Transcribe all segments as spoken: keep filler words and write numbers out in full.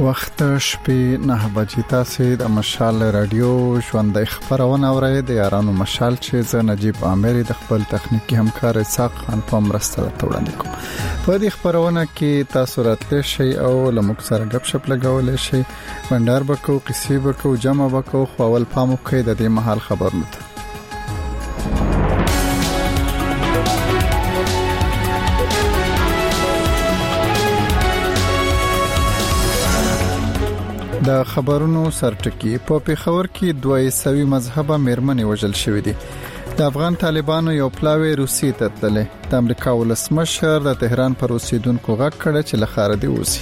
وخت شپې نه بجې تاسو د مشال رادیو ژوند خبرونه اورئ د یارانو مشال چې ز نجیب عامر د خپل تخنیکی همکار اسحاق خان په مرسته وړاندې کوم. په دې خبرونه کې تاسو راتلی شئ او لمک سره غب شپ لګولای شئ. بندر بکو قصې بکو جمع بکو خو اول پامو کې د دې محل خبرونه ته د خبرونو سرټکی. په پیښور کې دوه سوي مذهبه میرمنې وژل شوې دي. د افغان طالبانو یو پلاوی روسي ته تللی. د امریکا ولسمشر د تهران پر اوسیدونکو غږ کړ چې لخر دی اوسي.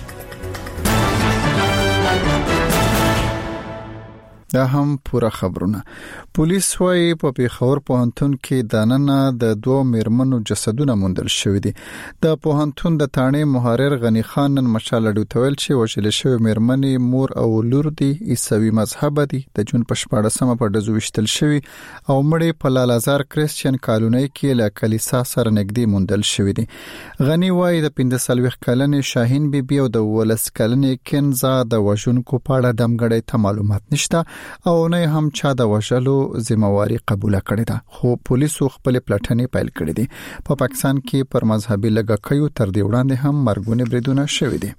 دا هم پوره خبرونه. پولیس وايي په پیښور پوهنتون کې د نننه د دوه میرمنو جسدونه موندل شوې دي. د پوهنتون د تانې محرر غنی خان نن مشال ډوتویل چې وژل شوې میرمنې مور او لور دي عیسوي مذهب دي. د جون په شپاړسمه په دزو وشتل شوی او مړې په لالازار کریسچن کالونی کې له کلیسا سره نږدې موندل شوې دي. غنی وايي د پنځه سلويخ کلنې شاهین بیبي او د ولس کلنې کنزا د وژونکو په اړه دمګړې ته معلومات نشته او نه هم چا د وژلو ذمہواری قبول کړې ده. خو پولیسو خپل پلټنې پیل کړې دي. په پاکستان کې پر مذهبي لږکیو تر دې وړاندې هم مرګونه بریدونه شوې دي.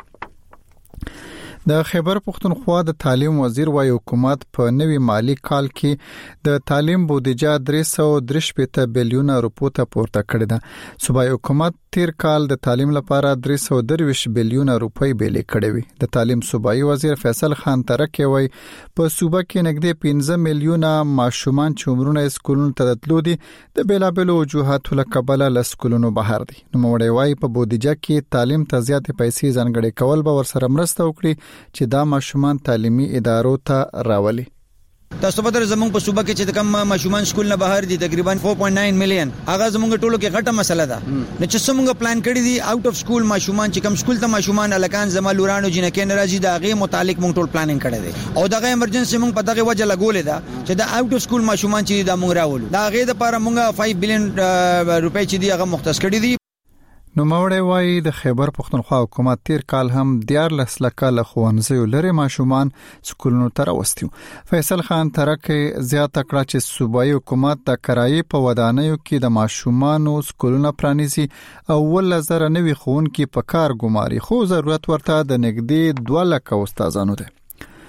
د خیبر پختونخوا د تعلیم وزیر وايي حکومت په نوي مالی کال کې د تعلیم بودیجه درې سوه درې شپېته بلیون روپو ته پورته کړې ده. صوبایي حکومت تیر کال د تعلیم لپاره درې سوه درویشت بلیون روپۍ بیلې کړې وي. د تعلیم صوبایي وزیر فیصل خان ترکي وايي په صوبه کې نږدې پنځه میلیونه ماشومان چې عمرونه سکولونو ته تللي دي د بیلابېلو وجوهاتو له کبله له سکولونو بهر دي. نو موړی وايي په بودیجه کې تعلیم ته زیاتې پیسې ځانګړې کول به ورسره مرسته وکړي چې دا ماشومان تعلیمي ادارو ته راولي. تاسو په در زمونږ په صوبه کې چې کوم ماشومان سکول نه بهر دي تقریبا چار پوینټ نو میلیون هغه زمونږ ټولو کې غټه مسله ده. نو چې څنګه پلان کړی دي اوټ اف سکول ماشومان چې کوم سکول ته ماشومان الکان زما لورانو جنکه ناراضي دا غي متعلق مونږ ټول پلانینګ کړی دی او دغه ایمرجنسي مونږ په دغه وجه لګولې ده چې دا اوټ اف سکول ماشومان چې دا مونږ راولو دا غي د لپاره مونږ پنځه بلین روپۍ چې دی هغه مختص کړی دي. نو موړی وايي د خیبر پختونخوا حکومت تیر کال هم دیارلس لکه له ښوونځیو لري ماشومان سکولونو ته راوستي. فیصل خان ترکي زیاته کړه چې صوبایي حکومت د کرایې په ودانیو کې د ماشومانو سکولونه پرانیزي او ول زره نوي ښوونکي په کار ګماري خو ضرورت ورته د نږدې دوه لکه استادانو ده.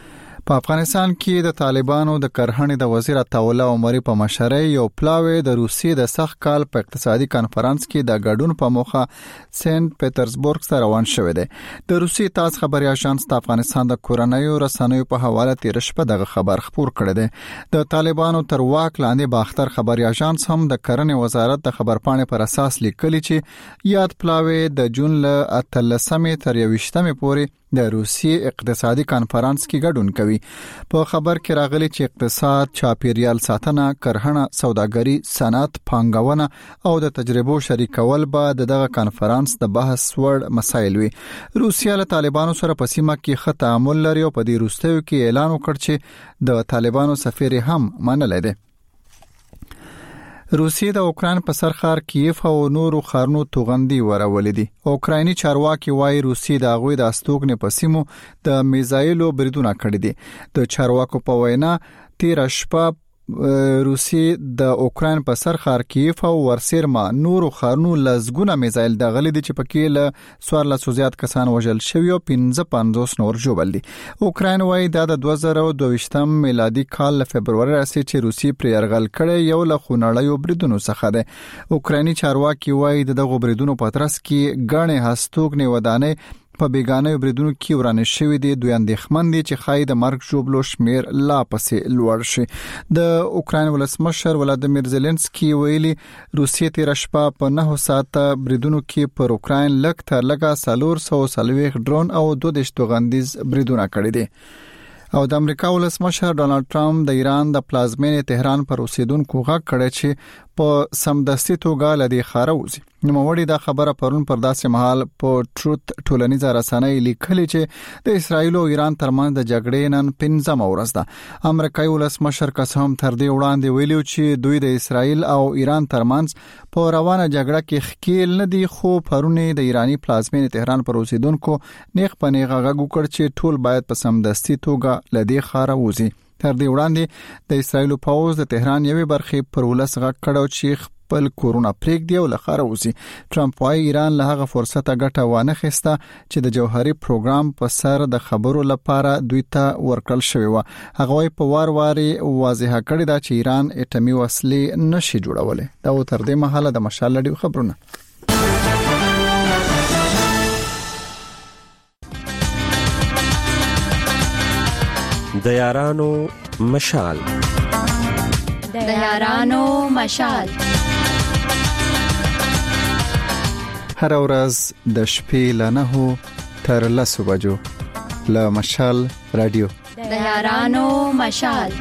په افغانستان کې د طالبانو د کرهنې د وزیر عطاءالله عمري په مشرۍ یو پلاوی د روسیې د سخت کال په اقتصادي کانفرنس کې د ګډون په موخه سنت پیټرزبورګ ته روان شوی دی. د روسیې تاس خبري اژانس د افغانستان د کورنیو رسنیو په حواله تیر شپه دغه خبر خبر کړی دی. د طالبانو تر واک لاندې باختر خبري اژانس هم د کرنې وزارت د خبرپاڼې پر اساس لیکلی چې یاد پلاوی د جون له اتلسمې تر یوویشتمې پورې د روسیې اقتصادي کانفرنس کې ګډون کوي. په خبر کې راغلي چې اقتصاد، چاپیریال ساتنه، کرهڼه، سوداګري، صنعت، پانګونه او د تجربو شریکول به دغه کانفرنس د بحث وړ مسایل وي. روسیه له طالبانو سره په سیمه کې ښه تعامل لري او په دې وروستیو کې اعلان وکړ چې د طالبانو سفیر هم منلی دی. روسیې د اوکران په سر ښار کیف او نورو ښارونو توغندي ورولې دي. اوکرایني چارواکي وايي روسیې د هغوی د استوګنې په سیمو د میزایلو بریدونه کړي دي. د چارواکو په وینا تیر شپه روسیې د اوکران په سر ښار کیف او ورسیرما نورو ښارونو لزګونه میزایل دغلي دي چې پکې له څوارلسو زیات کسان وژل شوي او پنځه پنځوس نور ژوبل دي. اوکراین وايي دا د دوه زره دوه ویشتم میلادي کال له فبروري راځي چې روسیې پر یرغل کړي یو له خونړیو بریدونو څخه ده. اوکرایني چارواکي وايي دغه بریدونو په ترڅ کې غاڼې هستوګنې ودانې په بیگانه بریدونو کې ورانه شوې دي. دوی اندېښمن دي چې خای د مرګ ژوبلو شمیر لا پسې لوړ شي. د اوکراین ولسمشر ولادیمیر زيلنسکي ویلي روسیې تیر شپه په نه ساعته بریدونو کې پر اوکراین لږ تر لږه څلور سوه څلوېښت ډرون او دوه دیرش توغندیز بریدونه کړي دي. او د امریکا ولسمشر ډونالد ټرمپ د ایران د پلازمینې تهران پر اوسیدونکو غږ کړی چې په سمدستي توګه لدی خاروزي. نوموړي دا خبره پرون پر داسې مهال په ټروت ټولنیزه رسنۍ لیکلي چې د اسرایل او ایران ترمنځ د جګړې نن پنځمه ورځ ده. امریکایي ولسمشر قسم تر دې وړاندې ویلو چې دوی د اسرایل او ایران ترمنځ په روانه جګړه کې ښکیل نه دي، خو پرونه د ایرانی پلازمینې تهران پر اوسیدونکو نیغ په نیغه غږ وکړ چې ټول باید په سمدستي توګه لدی خاروزي. تر دې وړاندې د اسرایل پوځ د تهران یوې برخې پر ولس غږ کړو چې خپل کورونه پرېږدي او لخر اوسي. ټرمپ وايي ایران له هغه فرصته ګټه وانه خسته چې د جوهري پروګرام په سر د خبرو لپاره دوی ته ورکړل شوی و. هغه وايي په وار واري واضحه کړی دا چې ایران اټومي وسلې نشي جوړولای. دا تر دې مهاله د مشال لړۍ خبرونه. د یارانو مشال د یارانو مشال هر ورځ د شپې له نهو تر لسو بجو له مشال رادیو د یارانو مشال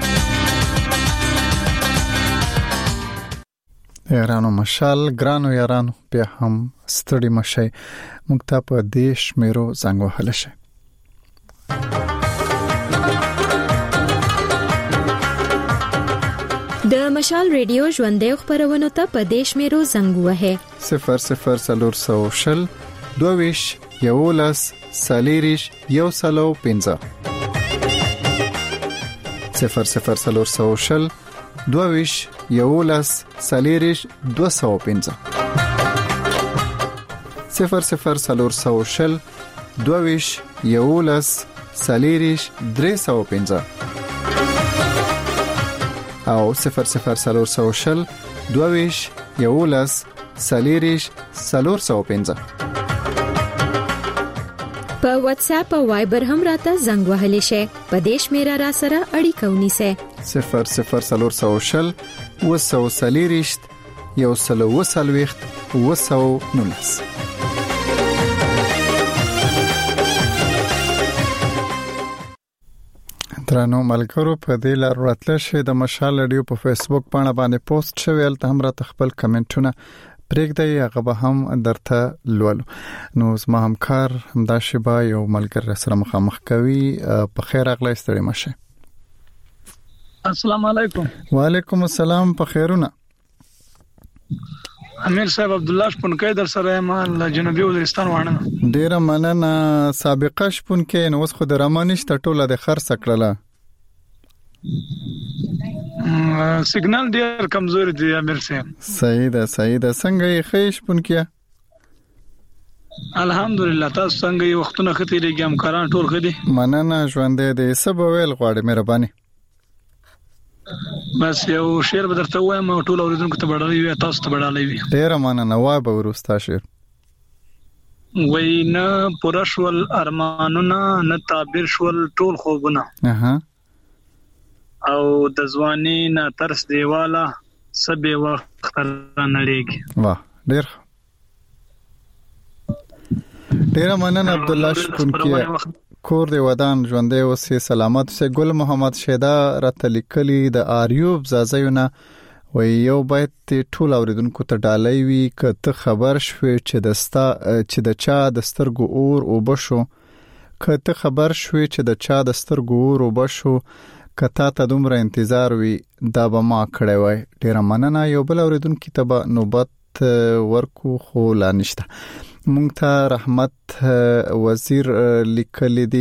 یارانو مشال ګرانو یارانو بیا هم ستړي مشي موږ ته په دیش میرو زنګ وهل شي. د مشال ریډیو ژوندې خبرونه ته په دیش میرو زنګ وهه صفر صفر سلور سو شل دویش یولس سالیریش یو سلو پنځه صفر صفر سلور سو شل دویش یولس سالیریش دو سو پنځه صفر صفر سلور سو شل دویش یولس سالیریش درې سو پنځه او صفر صفر سلور سو شل دویش یولس سالیریش سلور سو پنځه. په واتس اپ او وایبر هم راته زنګ وهلی شي. په دیش میرا را سره اړیکه ونیسه صفر صفر سلور سو شل وسو سالیریش یو سلو وسلويخت وسو نونس. ترانو ملګرو په دې لار راتله شي د مشال رادیو په فیسبوک باندې باندې پوسټ شوی ته هم را خپل کمنټونه پرېږدئ هغه به هم درته لولو. نو زما همکار همدا شبا یو ملګری سره مخامخ کوي. په خیر اغلی ستړي مشه. السلام علیکم. وعلیکم السلام. په خیرونه امیر صاحب عبد الله شپونکی در سره ما له جنوبي وزیرستان وانه. ډیره مننه. سابقه شپونکی نو اوس خو د رمانش ټوله د خرڅ کړله. سیګنال ډیر کمزور دی امیر صاحب. صحیح ده صحیح ده. څنګه یې خې شپونکی؟ الحمدلله. تاسو څنګه یې وختونه ختیږي همکاران ټول خدي؟ مننه ژوندې دې سبا ویل غواړي مهرباني. بس یو شعر بدرته وایم او ټول اوریدونکو ته بډالې وي تاسو ته بډالې وي. ډیر مننه. وای به ورستا شعر. وینا پرشول ارمانونه نه تعبیر شول ټول خوبونه. اها او د ځواني نه ترس دیواله سبه وخت نړیږي. واه ډیر ډیر مننه عبد الله شپونکی. کور دی ودان ژوندې اوسې سلامت اوسې. ګل محمد شیدا راته لیکلي د آریوب زازیونه وی یو بیت ټول اوریدونکو ته ډالۍ وي که ته خبر شوې چې دستا چې د چا د سترګو اور او بشو که ته خبر شوې چې د چا د سترګو اور او بشو کته ته دومره انتظار وي دا به ما کړی وای. ډیر مننه. یو بل اوریدونکو ته به نوبت ورکو خو لا نشته. مونږ ته رحمت وزیر لیکلی دی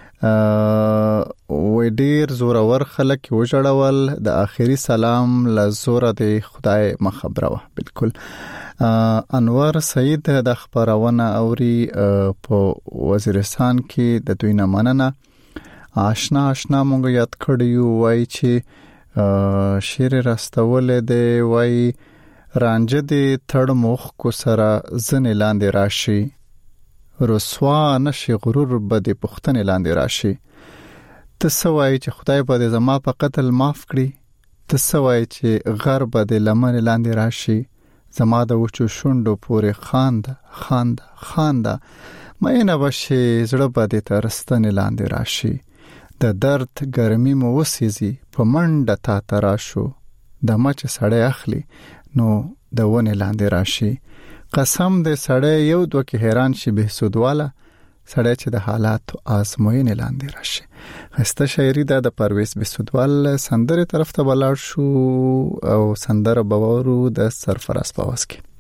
و ډیر زورور خلک وژړول د اخیری سلام ل زور د خدای مخبره و. بالکل. انور سعید د خبرونه اوري په وزیرستان کې د دوی نه مننه. آشنا آشنا مونږ یاد کړیو وای چې شیر راستول دی وای رانجه دی تړ مخ کو سره زن لاندې راشي رسوا نشي غرور بده پختن لاندې راشي. ته سوای چې خدای به زما په قتل معاف کړي. ته سوای چې غر به لمن لاندې راشي زما د وچو شوندو پورې خاند خاند خاند مې نه بشي زړه به ترستن لاندې راشي. د درد ګرمي مو وسېزي په منډه تا تراشو د مچ سړی اخلي نو د ونه لاندې راشي. قسم د سړی یو دوه کې حیران شي به سودواله سړی چې د حالات آزموینې لاندې راشي. خسته شاعري دا د پرویز بسودوال سندره طرف ته بلاړ شو او سندره بوورو د سرفراز په واس کې.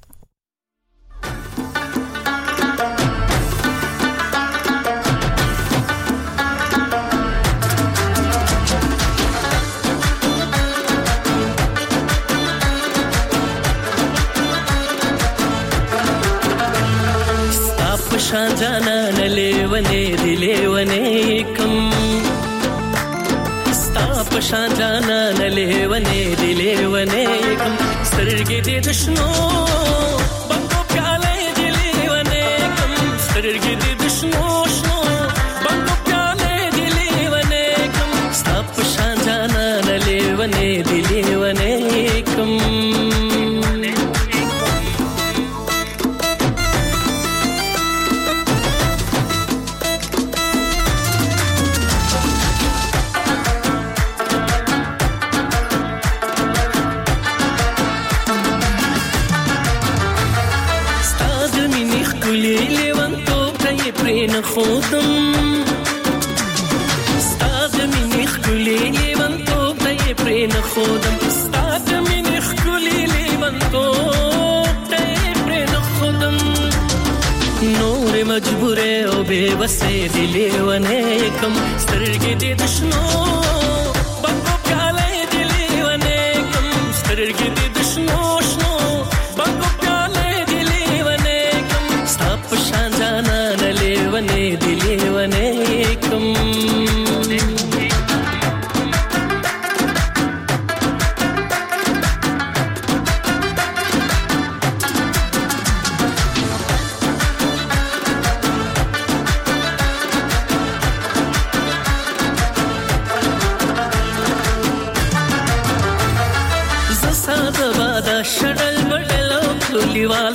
شان جانا نلیونے دلیونے کم ستا پشان جانا نلیونے دلیونے کم سرگی دی دشنو بنگو پیالے دلیونے کم سرگی دی دشنو شنو بنگو پیالے دلیونے کم ستا پشان جانا نلیونے دلیونے کم خودم استاد منی خلی لیوان تو تای پرین خودم استاد منی خلی لیوان تو تای پرین خودم نور مجبور او بے وسه دی لیوانه کم سترګې دې دشنو بنگو پیاله دی لیوانه کم سترګې دې دشنو شنو بنگو پیاله دی لیوانه کم ستا پشان جانا لیوانه دی لیوانه کم زساد بادا شډل بډلو کلیوال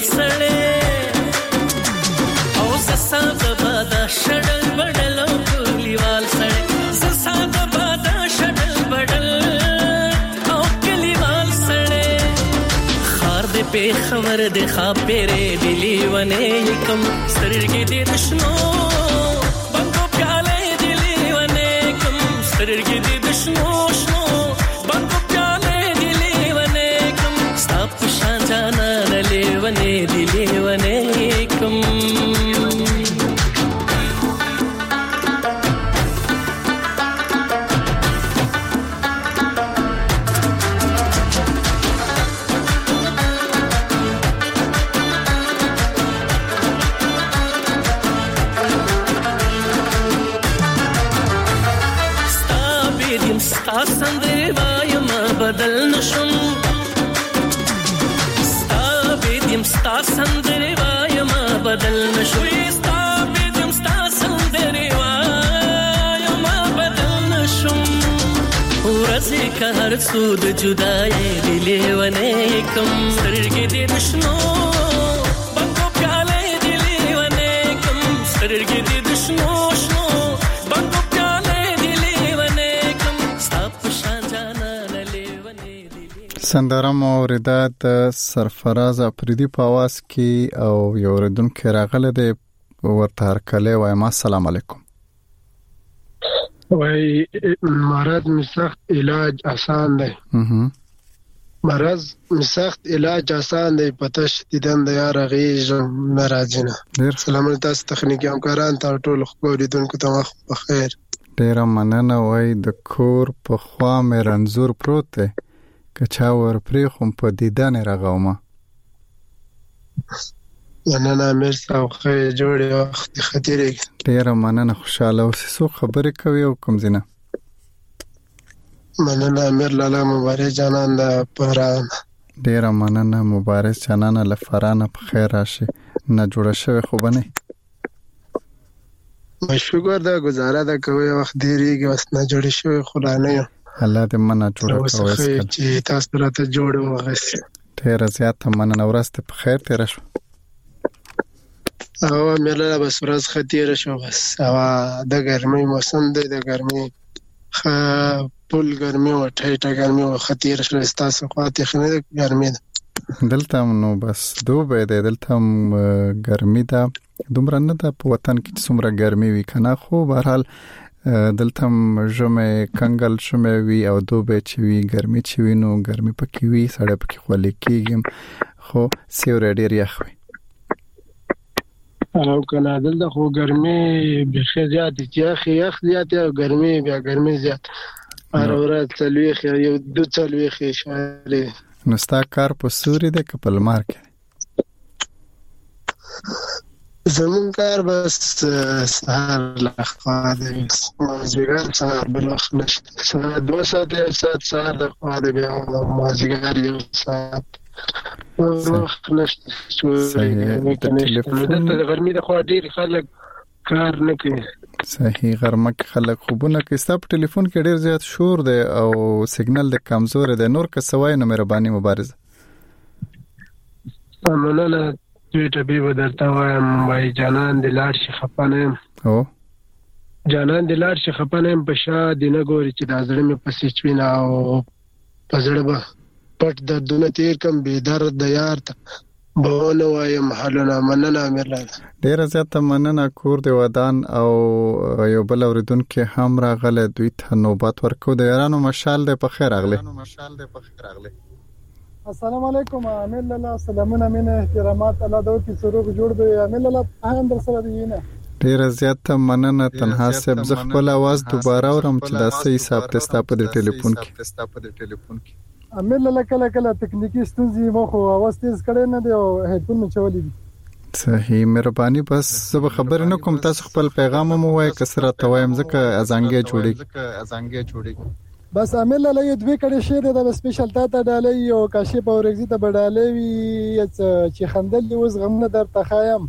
سړې او زساد بادا شډل بډلو کلیوال سړې زساد بادا شډل بډل او کلیوال سړې خار دې په خبر دې خاپېره دی لیوانه کم سترګې دې دشنو بنگو پیاله دی لیوانه کم سترګې دې دشنو شنو بنگو پیاله دی لیوانه کم ستا پشان جانا لیوانه دی لیوانه کم ستا سندرې وایم بدل نشم ستا بيدم ستا سندرې وایم بدل نشم ستا بيدم ستا سندرې وایم بدل نشم ورځې که هر څو د جدای دی لیوانه کم سترګې دې دشنو بنگو پیاله دی لیوانه کم سترګې دې دشنو شنو بنگو سندره مورده د سرفراز افریدی په आवाज کې او یو ردونکو راغله د ورته هرکله وایم السلام علیکم. وای مرض می سخت علاج آسان دی. مرض می سخت علاج آسان دی پتش دیدن د یار غیژ ناراضی نه. سلام علیکم تاسو تخنیکی همکاران ته ټول خو لیدونکو ته وخت بخیر. ډیر مننه. وای د کور په خوا مې رنزور پروت دی کچا ور پری خو په دیدن راغومه. مننه مرسته او خیر جوړې وخت خطرې. ډیر مننه. خوشاله اوسې. سو خبرې کوي او کوم زینه. مننه امیر لاله مبارک جانان د پران. ډیر مننه مبارک جانان له فرانه په خیر راشي. نه جوړه شوی خو بنه. مشکور دا گزاره دا کوي وخت دیریږي واس نه جوړ شوی خو نه الله دې مننه جوړه کوي چې تاسو راته جوړ وغوښتي. ډیر زیاته مننه. ورسته په خیر تیر شو. او مله بس ورځ خطیر شو بس. او د ګرمۍ موسم دی د ګرمۍ خ فل ګرمي او ټیټه ګرمي او خطیر شل ستاسو خواته خنه ګرمي ده دلته نو بس دوبه ده دلته ګرمي ده دومره نه ده په وطن کې څومره ګرمي وي کنه خو بهرحال دلته ژمه کنګل شمه وي او دوبه چې وي ګرمي چې وي نو ګرمي پکې وي سړی پکې خولې کېږم خو سیوری ډېر یخ وي او کنه دلته خو ګرمي بخي زیات دي یخ یخ زیات او ګرمي بیا ګرمي زیات هر ورځ څلويخ یو دو څلويخ شاله نو ستا کار په سوري ده که په لمر کې زمون کار بس سهار لخوا ده مازیګر سهار بلخ نشته سهار دو ساعت یو ساعت سهار لخوا ده بیا مازیګر یو ساعت وخت نشته شوې ټلیفون د ګرمي د خوا ډیر خلک کار نه کوي صحیح غرمه کې خلک خوبونه کوي ستا په ټلیفون کې ډیر زیات شور دی او سیګنل د کمزور دی نور که سوای نو مهرباني مبارز امنه دوی به درته وایم وای جانان د لاړ شي خپانه او جانان د لاړ شي خپانه په شا د نه ګوري چې د ازړه مې پسې چوينا او پزړه به پټ د دونه تیر کم به درد د یار ته بهونه وایم حلونه مننه امر ډیر زیات مننه کور دی ودان او یو بل اوریدونکو هم راغله دوی ته نوبت ورکو د یارانو مشال دی په خیر اغله مشال دی په خیر اغله السلام علیکم امین الله سلامونه مين احترامات الله دو کی سروغ جوړ دی امین الله هم در سره دی نه ډیر زیات مننه تنها سب ز خپل आवाज دوباره اورم چې دا صحیح حساب تستا په ټلیفون کې امین الله کله کله تکنیکی ستونزې مو خو आवाज تیز کړي نه دی او هډفون مې چولې دي صحیح مهرباني بس زه خبر نه کوم تاسو خپل پیغام مو وای کسره توایم ځکه ازانګه جوړي ازانګه جوړي بس امل له یو دوی کړي شه د سپیشل تا ته ډالې او کاشي په ورګزي ته بډالې وی چې خندل دی وز غمونه در تخایم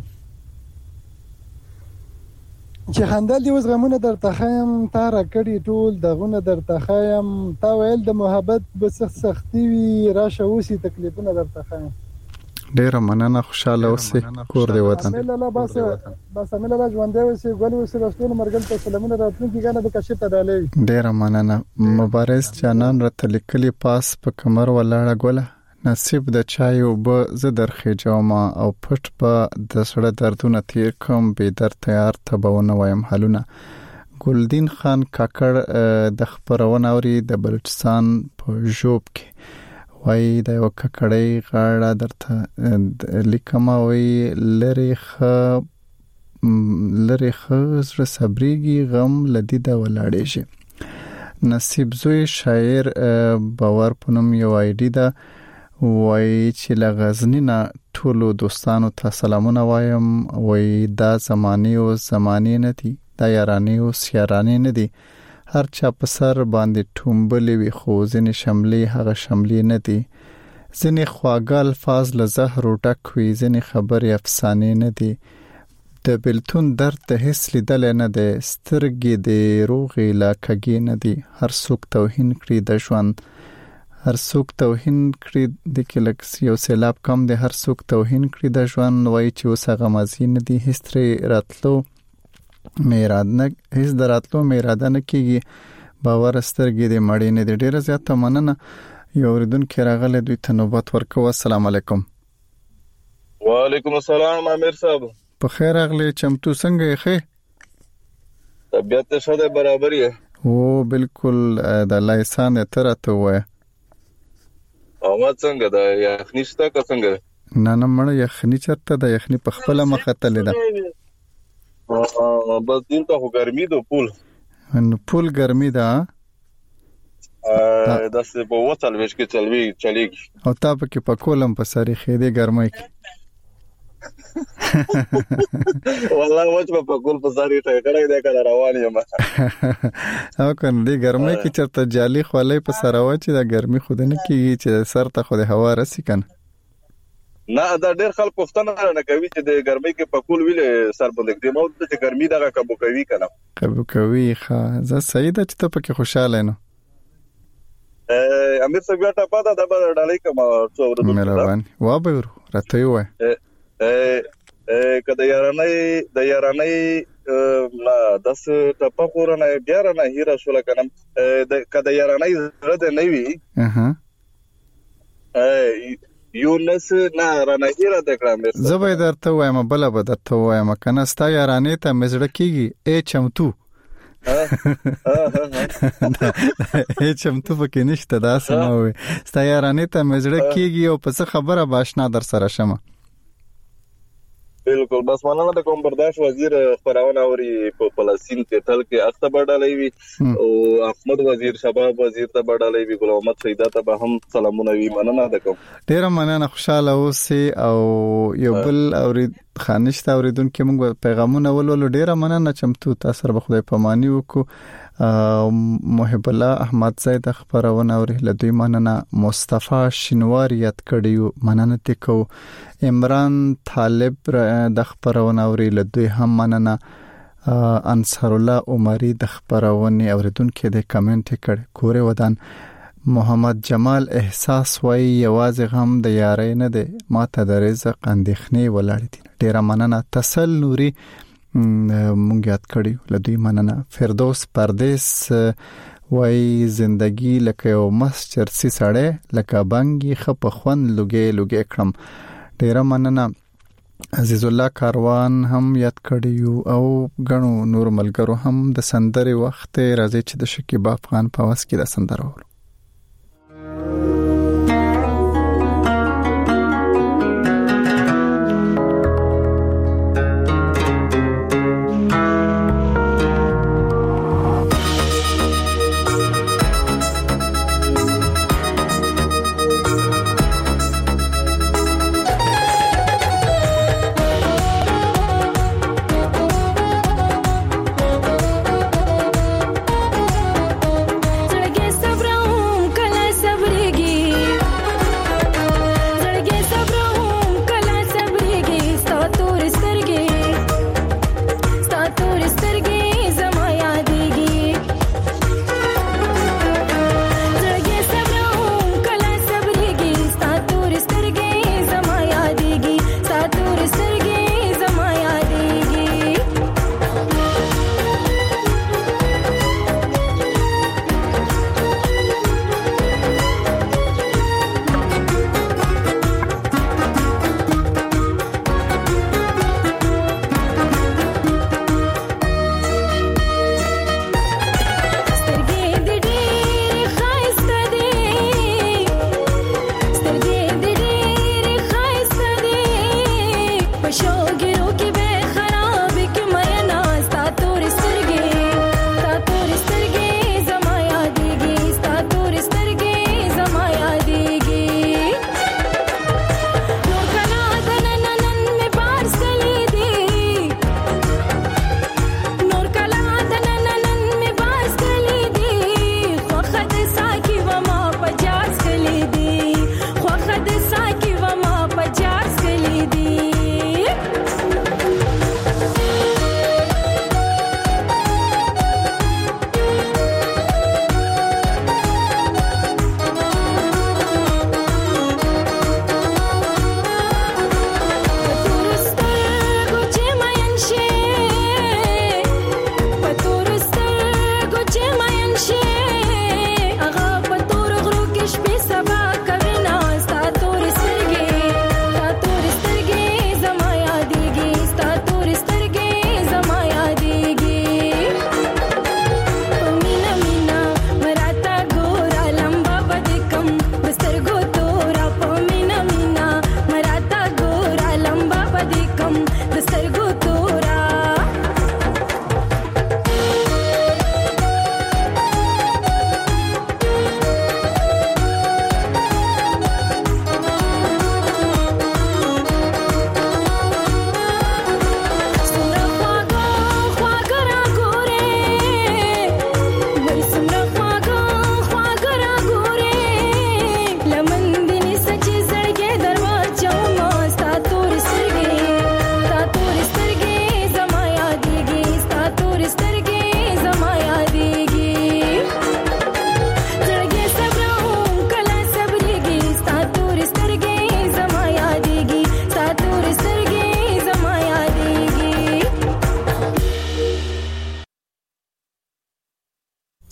چې خندل دی وز غمونه در تخایم تا را کړي ټول دغونه در تخایم تا ویل د محبت به سخت سختي وی راشه وسی تکلیفونه در تخایم ډیر مننه خوشاله اوسئ کور دی وطن امل الله بس بس امل الله ژوند دی اوسئ ګل اوسئ رسول مرګل ته سلامونه راتلونکي غانه به کاشي ته ډالې ډیر مننه مبارز جانان رته لیکلي پاس په کمر ولاړه ګوله نصیب د چای او به ز درخې جوما او پټ په د سړه دردونه تیر کوم به در تیار ته بونه وایم حلونه ګلدین خان کاکړ د خبرونه اوري د بلوچستان په جوب کې وای د یو ککړې غاړه درته لیکما وای لری خ لری خ زړه صبرېږي غم لدی د ولاړې شي نصیب زوی شاعر باور پونم یو آیډی دا وای چې لغزنی نه ټولو دوستانو ته سلامونه وایم وای دا زمانی او زمانی نه دي دا یارانی او سیارانی نه دي هر چا په سر باندې ټومبلې وي خو ځنې شملې هغه شملې نه دي ځنې خواږه الفاظ له زهر ډک وي ځنې خبرې افسانې نه دي د بلتون درد ته هیڅ لیدل نه دی سترګې د روغې لا کږې نه دي هر څوک توهین کړي د ژوند هر څوک توهین کړي د کلکس یو سیلاب کم دی هر څوک توهین کړي د ژوند وای چې اوس هغه مازی نه دي هیستري راتلو میراد نه هیڅ دراتلو میراده نه کیږي باور سترګې دې مړې نه دي ډیره زیات مننه یو اوریدونکو راغله دوی ته نوبت ورکو السلام علیکم وعلیکم السلام امیر صاحب په خیر اغله چمتو څنګه یې ښه طبيعت شته برابر یې او بالکل د الله احسان تر ته وای او څنګه دا یخنی شته که څنګه نه نه مړ یخنی چرته د یخنی په خپل مخه تل ده بس دین ته ګرمي دو پول نو پول ګرمي ده ا داسې په وڅل وش کې چلوي چلېږي او تا په کې په کولم په ساري خېدې ګرمي والله وځ په کول په ساري ته کړه دې کړه روان یم او کنه دې ګرمي کې چرته جالي خولې په سراوه چې دا ګرمي خود نه کیږي چې سر ته خو د هوا رسي کنه نه دا ډېر خلک پښتنه نه کوي چې د ګرمۍ کې په کول ویل سر باندې دی مو چې ګرمي دغه کبو کوي کنه کبو کوي ښه زه صحیح ده چې ته پکې خوشاله نه ا امیر صاحب ته پاته د بل ډالۍ کوم څو ورته مهرباني وا به راته وای ا ا کله یارانې د یارانې نه داس ټپه خورنه بیا نه هیره شول کنه د کده یارانه زړه د نه وی اها یونس نه رانه هیره د کړم زبې درته وایم بل به درته وایم کنه ستا یارانه ته مزړه کیږي ای چمتو هیڅ هم ته پکې نشته دا سموي ستا یارانه ته مزړه کیږي او په څه خبره باشنا در سره شمه بالکل بس مننه د کوم برداشت وزیر خبرونه اوري په فلسطین کې تل کې اخته بډالې وي او احمد وزیر شباب وزیر ته بډالې وي ګل محمد سیدا ته به هم سلامونه وي مننه د کوم ډیر مننه خوشاله اوسې او یو بل اوري خانشته اوریدونکو موږ پیغامونه ولولو ډیر مننه چمتو تاسو به خدای پامانی وکړو محب الله احمد زید خبرونه اوري لدی مننه مصطفی شنواری یاد کړیو مننه تکو عمران طالب د خبرونه اوري لدی هم مننه انصر الله عمری د خبرونه اوریدونکو د کمنټ کړ کوره ودان محمد جمال احساس وای یوازې هم د یارۍ نه ده ماته د رزق اندېخنې ولاړې دي ډیر مننه تسل نوري مونږ یاد کړیو لدی مننه فردوس پردیس وای زندگی لکه یو مس چرسی سړی لکه بنګي خپ خون لګي لګي کړم ډیر مننه عزیز الله کاروان هم یاد کړیو او غنو نور ملګرو هم د سندري وخت راځي چې د شکیب افغان په واس کې د سندرو Brown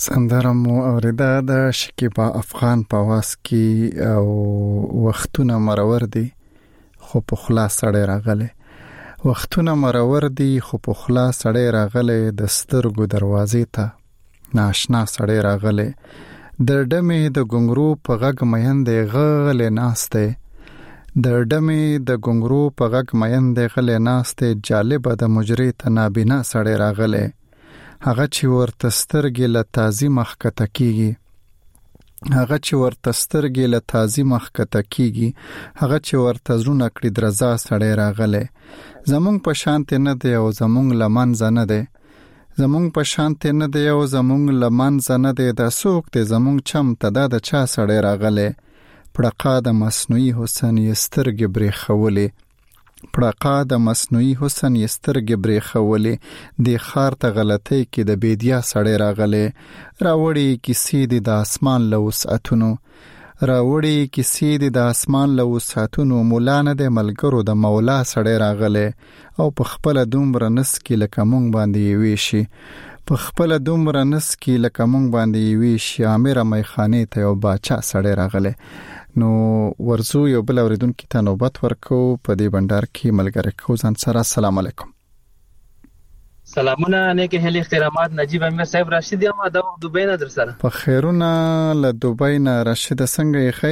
سندره مو اوریدا د شکیبا افغان په واس کې او وختونه مرور دي خو په خلاص سړی راغله وختونه مرور دي خو په خلاص سړی راغله د سترګو دروازې ته ناشنا سړی راغله د ډمې د ګنګرو په غږ میندې غلې ناشته د ډمې د ګنګرو په غږ میندې غلې ناشته جالب د مجری ته نابینا سړی راغله هغه چې ورته سترګې له تازي مخ کته کیږي هغه چې ورته سترګې له تازي مخ کته کیږي هغه چې ورته زړه کړي درزا سړی راغله زمونږ په شانت نه دی او زمونږ لمن زنه دی زمونږ په شانت نه دی او زمونږ لمن زنه دی د سوق دی زمونږ چم ته د چا سړی راغله پړقا د مصنوعي حسن یسترګې برې خولې پړقا د مصنوعي حسن یسترګې برې خولې د خار ته غلطۍ کې د بيدیا سړی راغله راوړي کیسې د اسمان له وسعتونو راوړي کیسې د اسمان له وسعتونو مولانا د ملګرو د مولا سړی راغله او په خپل دومره نس کې لکه مونږ باندې ویشي په خپل دومره نس کې لکه مونږ باندې ویشي امیر میخانه ته یو باچا سړی راغله نو ورزو یو بل اوریدونکو ته نوبت ورکو په دې بندر کې ملګری کو ځان سره السلام علیکم سلامونه نیک هلي احترامات نجیب امیر صاحب راشد یم دا دوبۍ نه در سره په خیرونه له دوبۍ نه راشد څنګه یې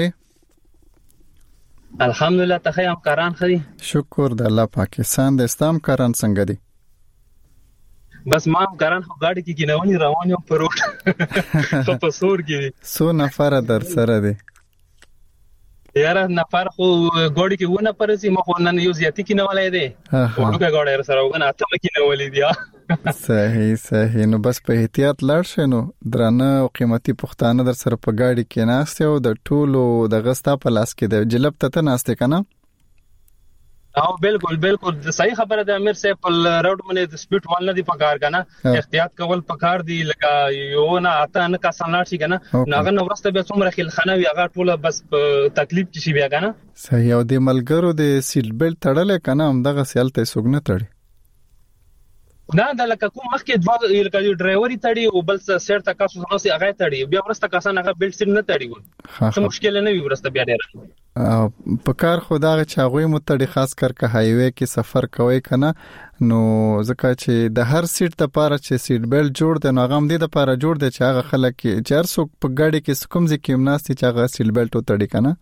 خې الحمدلله ته هم کاران خري شکر د الله پاکستان د اسلام کاران څنګه دي بس ما کاران خو گاډي کې کینونی روان یم په روټ خو په سور کې سو نفر در سره دي یاره نفر خو ګوډي کې ونه پرسي مخ نن یو زیاتی کې نه ولای دی ورګه ګوډي سره وګن اته کې نه ولې دی صحیح صحیح نو بس په احتیاط لاړ شنو درنه او قیمتي پښتانه در سره په ګاډي کې ناشته او د ټولو د غستا په لاس کې د جلب ته ناشته کنه او بالکل بالکل صحیح خبره ده امیر صاحب په روډ باندې د سپیډ وال نه دی پکار کنه احتیاط کول پکار دی لکه یو نه اته نه کا سنلار شي کنه ناغه نو ورسته به څومره خل خنه وی هغه ټوله بس تکلیف شي بیا کنه صحیح او د ملګرو د سیټ بیلټ تړل کنه هم دغه سیالته سګنه تړي نه دا لکه کوم مخکې دوا لکه ډرایوري تړي او بل سیر تا کاسو نو سي هغه تړي بیا ورسته کاسه نه بیلټ سیټ نه تړي څه مشکل نه وي ورسته بیا ډیر په کار خدای چاغوي متړي خاص کر که هایوي کې سفر کوي کنه نو ځکه چې د هر سیټ ته پاره چې سیټ بیلټ جوړ دی نو هغه هم دې د پاره جوړ دی چې هغه خلک چې چار سو په ګاډي کې کوم ځکه امناستي چې هغه سیټ بیلټ وتړي کنه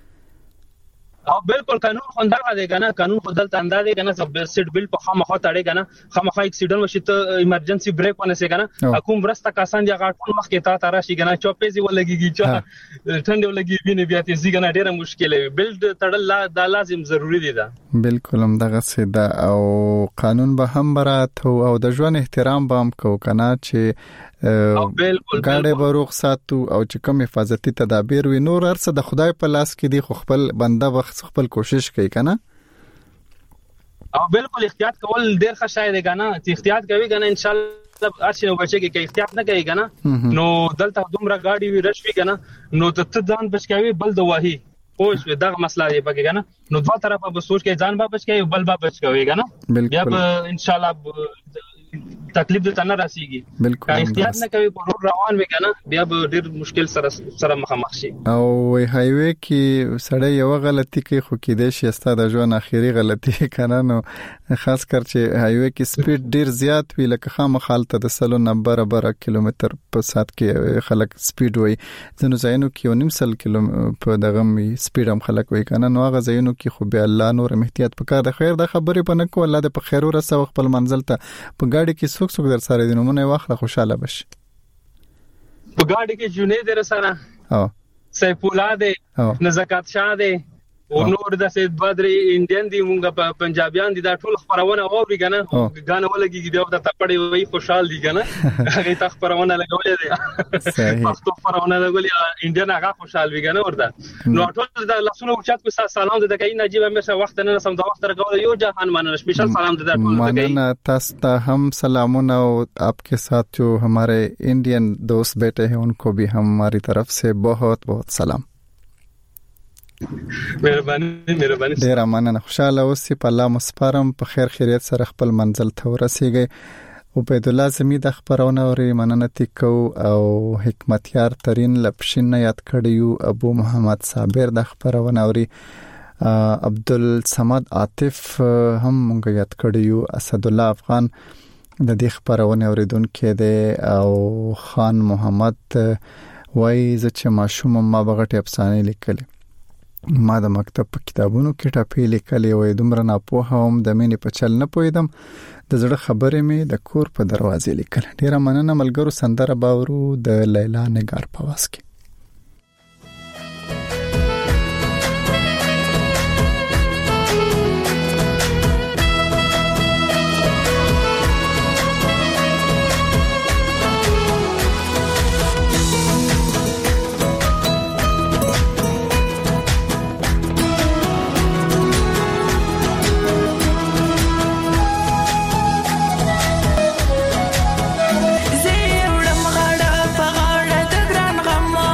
او بالکل قانون خوندغه دی کنه قانون خودل اندازې کنه سب سیټ بیلټ په خامخا تړي کنه خامخا اکسیډنټ وشي ته ایمرجنسي بریک ونه سي کنه حکومت ورسته کسان دی غاټ مخ کې تا ترا شي کنه چوپېزي ولګيږي چې ټنډه ولګي بینه بیا ته زی کنه ډیره مشکل وي بیلټ تړل دا لازم ضروری دی دا بالکل هم دغه سیده او قانون به هم برات او د ژوند احترام به هم کو کنه چې او بالکل ګاډي به رخصتو او چې کوم حفاظتي تدابیر وي نور ارڅ د خدای په لاس کې دی خو خپل بنده وخت خپل کوشش کوي کنه او بالکل احتیاط کول ډیر ښه شای دی کنه چې احتیاط کوي کنه ان شاء الله ارشي نو بچي کې احتیاط نه کوي کنه نو دلته دومره ګاډي وی رش وی کنه نو ته ځان بچ کوي بل دواهي اوس دغه مسله دی پکې کنه نو دوه طرفه به سوچ کې ځان به بچ کوي بل به بچ کوي کنه بیا ان شاء الله تکلیف د تنه راسيږي بالکل احتیاط نه کوي په روډ روان وي کنه بیا به ډیر مشکل سره سره مخامخ شي او هایوي کې سړی یو غلطي کوي خو کې د شي ستاده ژوند اخیری غلطي کنه نو خاص کر چې هایوي کې سپیډ ډیر زیات وي لکه خامخ حالت د سلو نمبر بر کیلومتر په ساعت کې خلک سپیډ وي ځنو ځایونو کې نیم سل کیلومتر په دغه می سپیډ هم خلک وي کنه نو هغه ځایونو کې خو به الله نور احتیاط وکړه د خیر د خبرې په نکو الله د په خیر ورسو خپل منزل ته په ګاډي کې څوک څوک در سره دي نو مونږه واخله خوشاله بش په ګاډي کې جنید در سره او سیف الله دې نزاکت شاه دې او نور د سید بدر انډین دی مونږه په پنجابیان دي دا ټول خبرونه اوري کنه غانه ولګي دی د تپړې وای خوشحال دي کنه هغه ته خبرونه لګولې دي صحیح پښتو خبرونه لګولې انډین هغه خوشحال وي کنه ورته نو ټول د لاسونو اوچات کو سلام د کای نجیب همیشه وخت نه سم د وخت رګول یو جهان مننه سپیشل سلام د ټول د کای مننه تاسو ته هم سلامونه او आपके साथ जो हमारे इंडियन दोस्त बैठे हैं उनको भी हमारी तरफ से बहुत बहुत सलाम مهرباني مهرباني ډیر مننه خوشاله اوسئ په الله مسپارم په خیر خیریت سره خپل منزل ته ورسیږئ عبید الله زمي د خبرونه اوري مننه تکو او حکمتیار ترين لپشین یاد کړیو ابو محمد صابر د خبرونه اوري عبدالصمد عاطف هم مونږ یاد کړیو اسد الله افغان د دې خبرونه اوریدونکو دی او خان محمد وای ز چې ماشوم ما بغټ افسانه لیکلي ما د مکتب په کتابونو کې ټاپې لیکلې وې دومره نه پوهه هم د مینې په چل نه پویدم د زړه خبرې مې د کور په دروازې لیکل ډیره مننه ملګرو سندره باورو د لیلا نگار په واس کې زه وړم غاړه په غاړه د ګران غم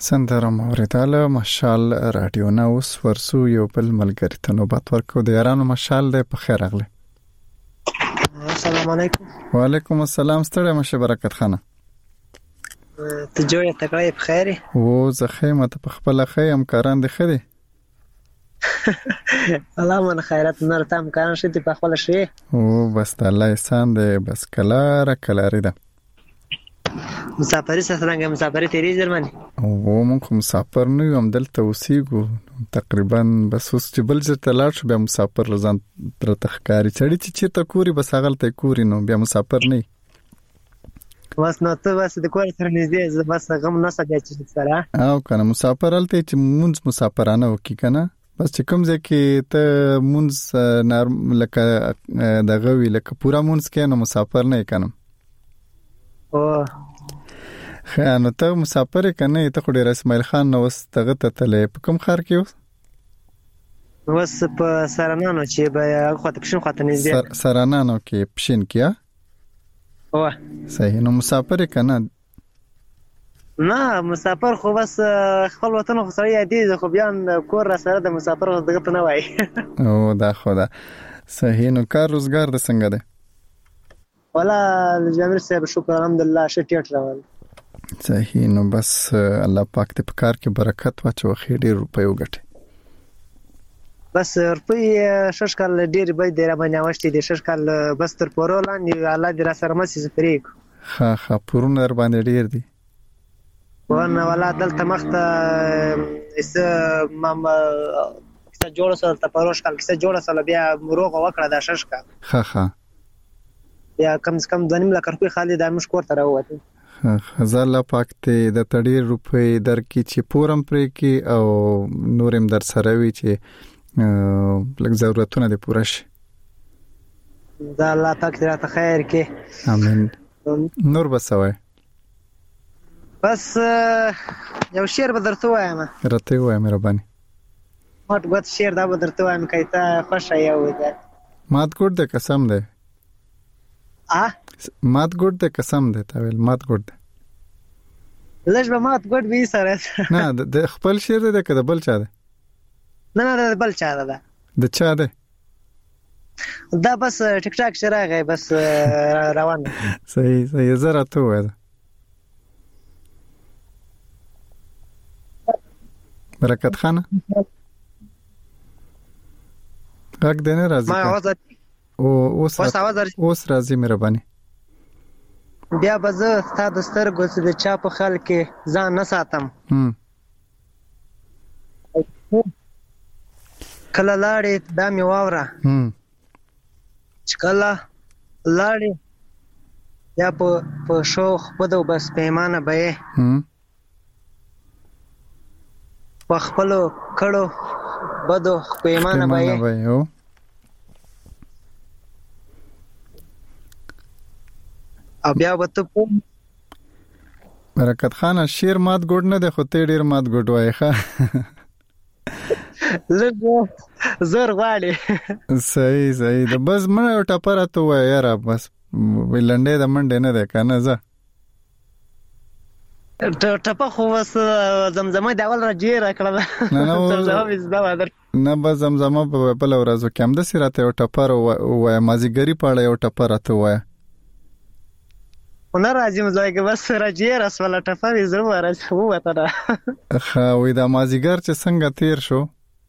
سندره موریداله مشال رادیو نه اوس ورسو یو بل ملګری ته نوبت ورکو د یارانو مشال دی په خیر اغله. السلام علیکم. وعلیکم السلام. ستړی مشه برکت خانه. ته جوړه تکړه په خیر او زه خیمه ته په خپل خیم کاران دي خدي. الله من خیرات نور تام کاران شته په خپل شي. او بس الله احسان دی بس کلاره کلاره ده. مسافری څنګه مسافری تیری جرمني؟ او موږ مسافر نه یم دلته اوسېګو تقریبا بس اوس چې بل ځای ته لاړ شو بیا مسافر لزان تر تخکاری چړي چې چیرته کوري بس هغلته کوري نو بیا مسافر نه. بس نو ته بس د کور سره نږدې بس غم نه سګی چې سره او کنه مسافر الته چې مونږ مسافرانه وکي کنه بس چې کوم ځای کې ته مونږ نرم لکه دغه وی لکه پورا مونږ کې نو مسافر نه کنه. او خانه ته مسافر کنه ته خو ډیر اسماعیل خان نو وس دغه ته تلې په کوم خار کې اوس وس په سرانانو چې به خو ته پښین خاطر نږدې سرانانو کې پښین کیا او صحیح نو مسافر کنه نه مسافر خو بس خپل وطن خو سره یادې خو بیان کور را سره د مسافر دغه ته نه وای. او دا خدا صحیح نو کار روزګار د څنګه ده؟ ولا جابر صاحب شکر الحمدلله شټیټ روان. صحیح نو بس الله پاک دې په کار کې برکت واچو خې ډېر روپۍ وګټي. بس روپۍ شش کال ډېر به دې را باندې واشتي دې شش کال بس تر پورولان الله دې را سره مې سفرېک. ها ها پرونه در باندې ډېر دي. ونه ولا دلته مخته اس مام څه جوړ سره ته پروش کال څه جوړ سره بیا مروغه وکړه د شش کال. ها ها یا کم سے کم دنیم لکه روپۍ خالي د مشکور تر وته. خزاله پاک ته د تډیر روپۍ در کی چې پورم پرې کی او نورم در سره وی چې لږ ضرورتونه دې پوره شي. دا الله پاک دې راته خیر کې. امين. نور بسوي بس یو شعر به درته وایم. راته وایم مهرباني. مات ګوت شعر دا به درته وایم کایته خوښه یو ده. مات ګوت د قسم ده. ا مات ګوت د قسم ده تا ویل مات ګوت ده. لږ به مات ګوت به سره. نه د خپل شعر ده کده بل چا ده؟ نه نه بل چا ده. د چا ده؟ دا بس ټیک ټاک شراغه بس روان. صحیح صحیح زرا ته وای. برکت خانه غږ دې نه راځي. ما आवाज او اوس اوس راځي مهرباني. بیا به زه ستا د سترګو د چا په خل کې ځان نه ساتم. کله لاړې دا مې واوره چې کله لاړې یا په په شوخ بدو بس پیمانه به یې په خپلو کړو بدو پیمانه به یې. او بیا به ته په برکت خانه شیر مات ګوډ نه ده خو ته ډیر مات ګوډ وای ښه. لږ زر غواړي. صحیح صحیح ده بس مړ ټپره ته وای یاره بس ولنډې د منډې نه ده کنه زه ټپه خو بس زمزمه د اول راځي را کړل. نه نه نه بس زمزمه په بل ورځو کې هم د سیرته یو ټپر وای مازیګری پاړه یو ټپر ته وای. ونه راځي مزه کې بس راځي رسوله ټپه زه ورځ وته دا. خا وې د مازیګر چې څنګه تیر شو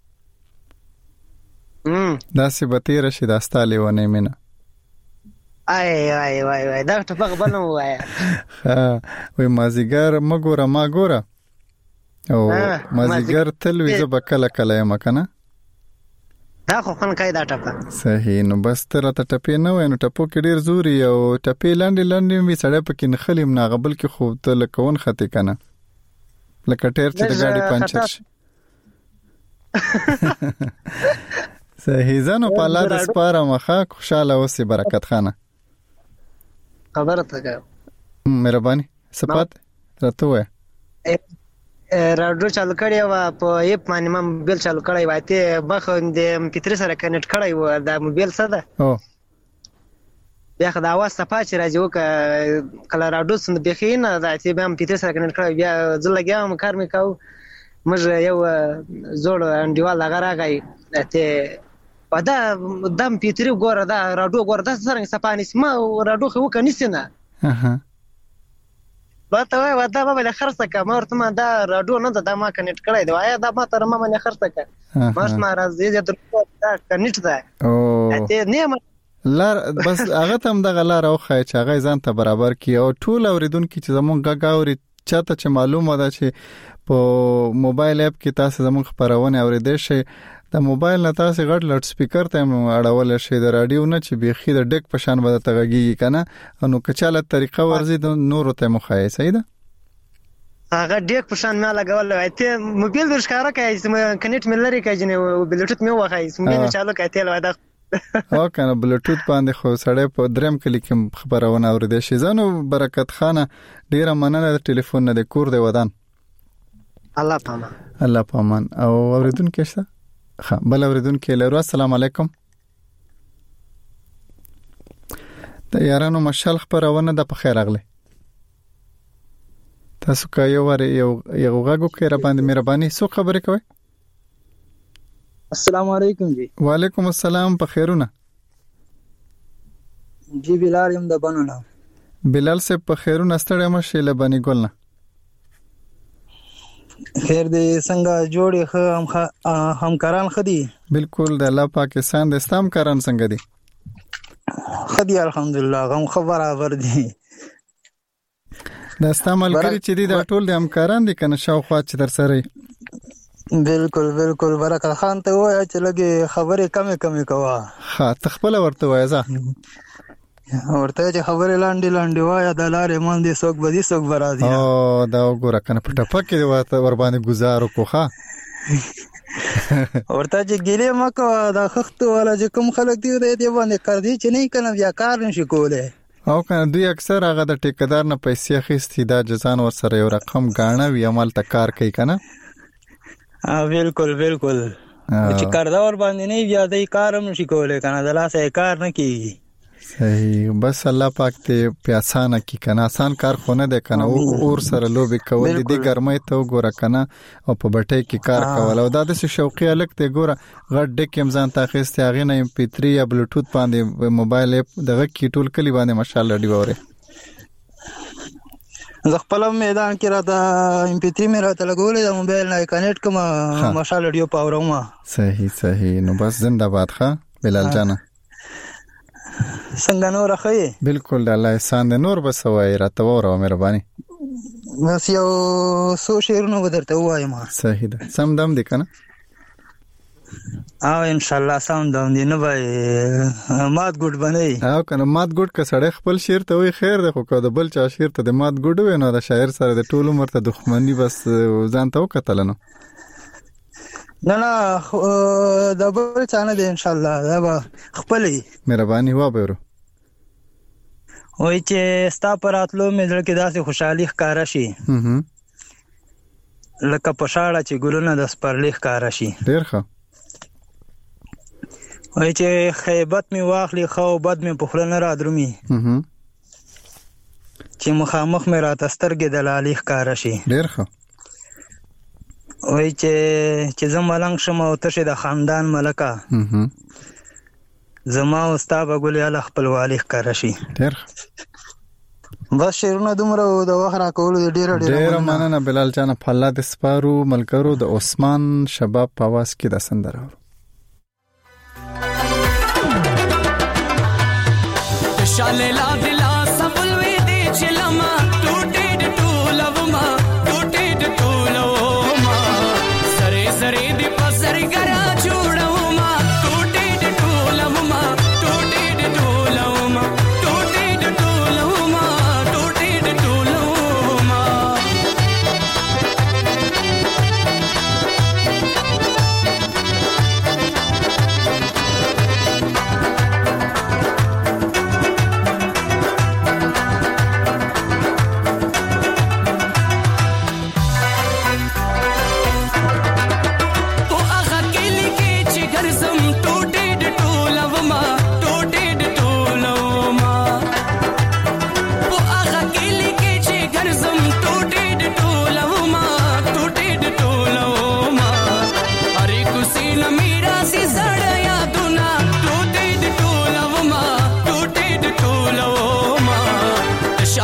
ام داسې به تیر شي داستاله ونه مینا. ay ay ay ay دا ټپه بل نو وای. ها وې مازیګر مګوره ما ګوره او مازیګر تل وې زب کله کله ما کنه دا خو خن کای دا ټپه. صحیح نو بس تر ته ټپې نه وای نو ټپو کې ډیر زوري او ټپې لاندې لاندې می سړی پکې نه خلیم نه غبل کې خو ته لکون خطي کنه لکه ټیر چې د ګاډي پنچر شي. صحیح زنو په لاله سپاره مخه خوشاله اوسې برکت خانه. خبره ته مهرباني صفات راته وای. راډیو چالو کړی و په یپ باندې ما موبایل چالو کړی و ته بخو د کمپیوټر سره کنیکټ کړی و دا موبایل څه ده؟ او بیا خو د اواز صفا چې راځي وکړه کلراډو څخه بېخي نه راځي بیا هم پیتر سره کنیکټ کړی بیا زه لګیا وم کار مې کوو موږ یو زوړ انډیوال هغه راغی ته دا دم پیتر ګوره دا راډو ګوره دا څرنګه صفا نیسي ما راډو خو وکړه نیسي نه ما ته وایي دا ما باندې خرڅه کړه ما ورته ما دا راډو نه ده دا ما کنیکټ کړی دی وایه دا ما ته ما باندې خرڅه کړه ما ورته ما راځي دا کنیکټ ده نه لار بس هغه تم دغه لار او خای چې هغه ځان ته برابر کی او ټول اوریدونکو چې زمون غاوري چاته چې معلومه ده چې په موبایل اپ کې تاسو زمون خبرونه اوریدئ شي د موبایل نه تاسو غټ لټ سپیکر ته اړول شي د رادیو نه چې بيخي د ډک پشان بده تغږی کنه نو کچاله طریقه ورزي د نور ته مخای صحیح ده هغه ډک پشان ما لګول وای ته موبایل ورشکاره کوي چې کنیکټ ملري کوي چې بلوټوث مې وخای موبایل چالو کوي ته وای دا او کنه بلوټوث باندې خو سړی په دریم کلی کې خبرونه اوریدل شي زنو برکت خانه ډیره مننه د ټلیفون نه د کور دی ودان الله پامان الله پامان او اوریدونکو شته ها بل اوریدونکو لرو السلام علیکم د یارانو مشال خبرونه د په خیر اغله تاسو کا یو ور یو یو غاګو کې را باندې مهرباني سو خبرې کوي السلام علیکم جی وعلیکم السلام په خیرونه جی بلال یم د بنونه بلال سے په خیرونه ستړی مشه لبانی ګلنه خیر دې څنګه جوړې خ همکاران خدي بالکل د الله پاکستان د اسلام کاران څنګه دي خدي الحمدلله غم خبر اور دي د استعمال کړي چې دي د ټول د همکاران دي کنه شاوخوا چې در سره بالکل بالکل برکت خان ته وای چې لګي خبره کمه کمه کوا ها تخپل ورته وای ځه ورته چې خبره لاندې لاندې وای د لارې مان دي څوک بدی څوک برازي او دا وګوره کنه پټه پکې ورته ور باندې گزارو کوخه ورته چې ګیله مکو دا خختو والا چې کوم خلک دی دې باندې کار دي چې نه کنه بیا کار نشي کوله او کنه دوی اکثر هغه د ټیکدار نه پیسې اخیستي دا جزان ور سره یو رقم غاڼه وی عمل تکار کوي کنه اه بالکل بالکل چې کاردار باندې نه بیا دای کارم نشي کولای کنه د لاسه کار نه کیږي صحیح بس الله پاک ته پیاسانه کی کنه آسان کار خو نه ده کنه او اور سره لوبي کول دي ګرمۍ ته وګوره کنه او په بټۍ کې کار کول او دا د شوقي الک ته ګوره غټ ډک امزان تاخیسته هغه نه ام پی تھری یا بلوټوث باندې موبایل اپ دغه کی ټول کلی باندې ماشاءالله دی وره زه خپل میدان کې را د ام پی تھری مې راته لګولې د موبایل نه کنیکټ کوم ماشاءالله ډیو پاورم صحیح صحیح نو بس زنده باد ښه بلال جان څنګه نور خې بالکل الله احسان دې نور بس وای راته وره مهرباني بس یو سو شیرونو ودرته وایم صحیح ده سم دم دي کنه او ان شاء الله سم دم دي نه وای مات ګډ باندې او کنه مات ګډ ک سړی خپل شیر ته وای خیر ده خو که د بل چا شیر ته د مات ګډ وینو د شاعر سره د ټولو مرته دښمنی بس ځان ته وکتل نو نه نه د بل چا نه دي ان شاء الله دا خپلې مهرباني وا به ورو وای چې ستا پراتلو مې زړه کې داسې خوشحالي ښکارا شي لکه په شاړه چې ګلونه د سپرلی ښکارا شي ډیر ښه وای چې خیبت می واخلي خو بد می په خله نه را درومي چې مخامخ می را تسترګې د لالي ښکارا شي ډیر ښه وای چې چې زه ملنګ شم او ته د خاندان ملکه زما او ستا به ګلې الله خپلوالي ښکارا شي ډیر بس شیرونه دومره د وخت را کولو ډیر ډیر ډیر مننه بلال جان په الله د سپارو ملګرو د عثمان شباب په واس کې د سندره شاله لا دلا سبلوي دي چلما ټوټې د ټولوما ټوټې د ټولوما سره سره دي پسر ګرا جوړوما ټوټې د ټولوما ټوټې د ټولوما ټوټې د ټولوما ټوټې د ټولوما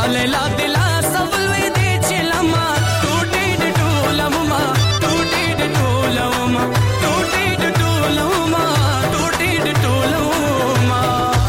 شاله لا دلا سولوي دي چلما ټوټي د ټولما ټوټي د ټولما ټوټي د ټولما ټوټي د ټولما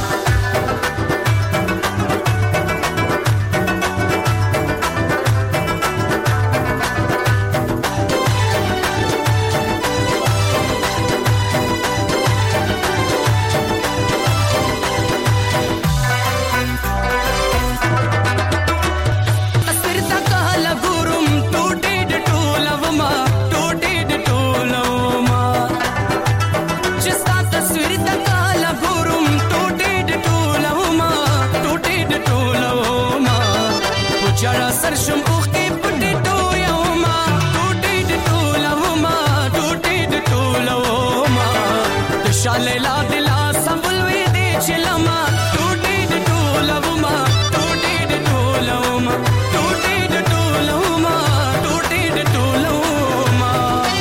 سرشم اوخ کې پټې ټویوما ټوټې د ټولوما ټوټې د ټولوما د شاله لا دلا سمبلوي دي چلما ټوټې د ټولوما ټوټې د ټولوما ټوټې د ټولوما ټوټې د ټولوما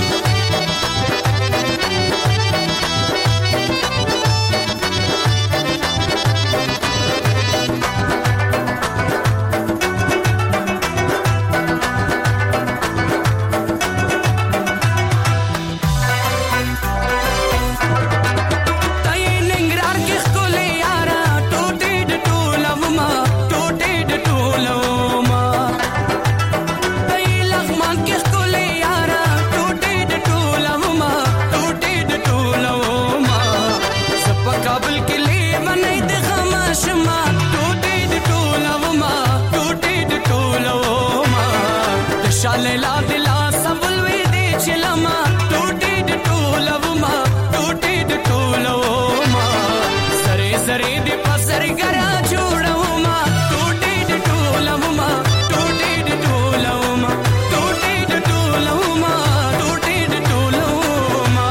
شاله لا دلا سمبلوي دي چلما ټوټي د ټولوما ټوټي د ټولوما سره سره دي پسر ګرا جوړوما ټوټي د ټولوما ټوټي د ټولوما ټوټي د ټولوما ټوټي د ټولوما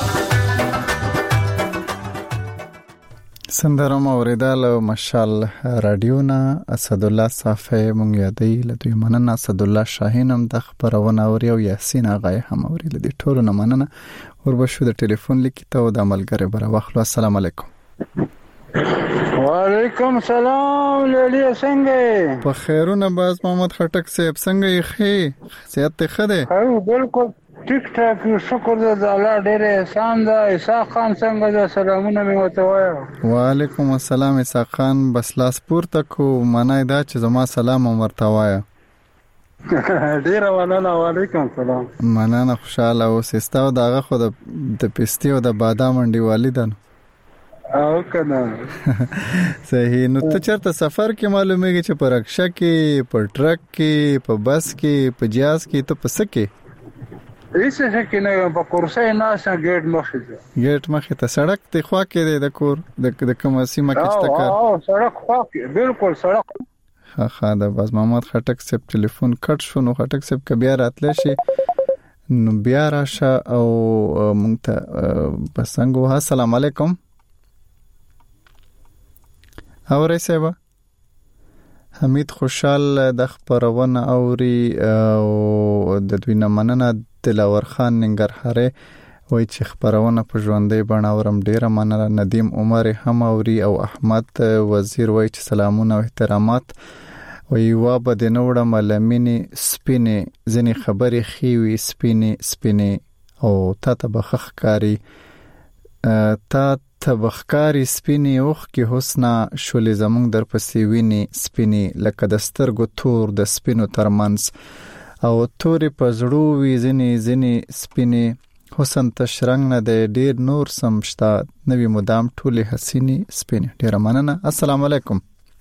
سندرم اوریدل مشال رادیونا اسد الله صافی مونږ یادې لدی مننه اسد الله شاهین هم د خبرونه اوري او یاسین اغای هم اوري لدی ټولو نه مننه وربشو د ټلیفون لیکته او د عملګری بر واخلو. السلام علیکم. وعلیکم السلام لیلی څنګه په خیرونه باز محمد خټک صاحب څنګه یې خې صحت ته خده او بالکل ټیک ټاک شکر د الله ډېر احسان ده. اسحاق خان څنګه ده سلامونه مې وته وایم. وعلیکم السلام اسحاق خان بس لاس پورته کو منای دا چې زما سلام ورته وایا. ډیر مننه. وعلیکم السلام. مننه خوشاله اوسې ستاسو دغه خو د پستی او د بادام منډي والدن او کنه صحیح. نو ته چرته سفر کې معلومیږي چې په رکشا کې په ټرک کې په بس کې په جهاز کې ته پس کې ایسه کې نه په کورسې نه سره ګیټ مخې ته ګیټ مخې ته سړک ته خوا کې د کور د کوم سیمه کې ستکر او سړک خوا کې بالکل سړک ها ها د باز محمد خټک صاحب ټلیفون کټ شو. نو خټک صاحب ک بیا راتل شي نو بیا راشه او مونږ ته بسنګو. السلام علیکم اورې سبا حمید خوشحال د خبرونه اوري او د دوی نه مننه. دلاور خان ننګرهاره وای چې خبرونه په ژوندۍ بڼه اورم ډیره مننه. ندیم عمر هم اوري او احمد وزیر وای چې سلامونه او احترامات وای وا بد نه وړه ملمنې سپینې ځنې خبرې خيوي سپینې سپینې او تا ته بخخ کاری تا تبخکاری سپینی اوخ کې حسنا شولې زمونږ در پسې ویني سپینی لکه د سترګو تور د سپینو ترمنځ او تورې په زړو وي ځینې ځینې سپینی حسن تشرنګ نه د ډیر نور سمشتا نوی مدام ټولې حسینی سپینی. ډیر مننه. السلام علیکم.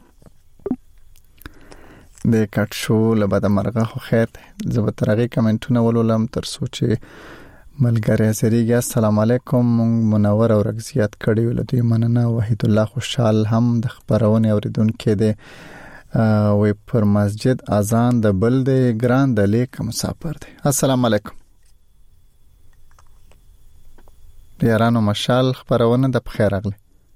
د کټ شو لبد مرغه خو خیر زه به ترغه کمنټونه ولولم تر سوچې ملګری سریګه. السلام علیکم. منور او رغزیات کړي ولدي مننه. وحید الله خوشحال هم د خبرونه اوریدونکو دی وې پر مسجد اذان د بل دی ګران د لیک مسافر دی. السلام علیکم. یارانو مشال خبرونه د بخیر اغله